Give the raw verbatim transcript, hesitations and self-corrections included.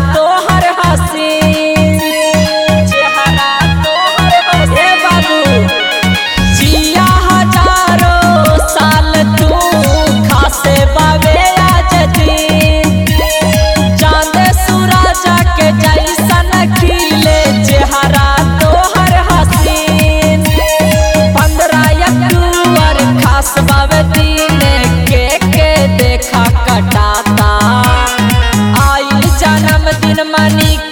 तोहर हसीन, चेहरा तोहर हसीन। ए बाबू जिया हजारों साल तू खासे बावे आज दिन, चांद सूरज के जैसन खिले चेहरा तोहर हसीन। पंद्रह अक्टूबर खास बावे दिन के के देखा कटाता, आइल जन्मदिन मनी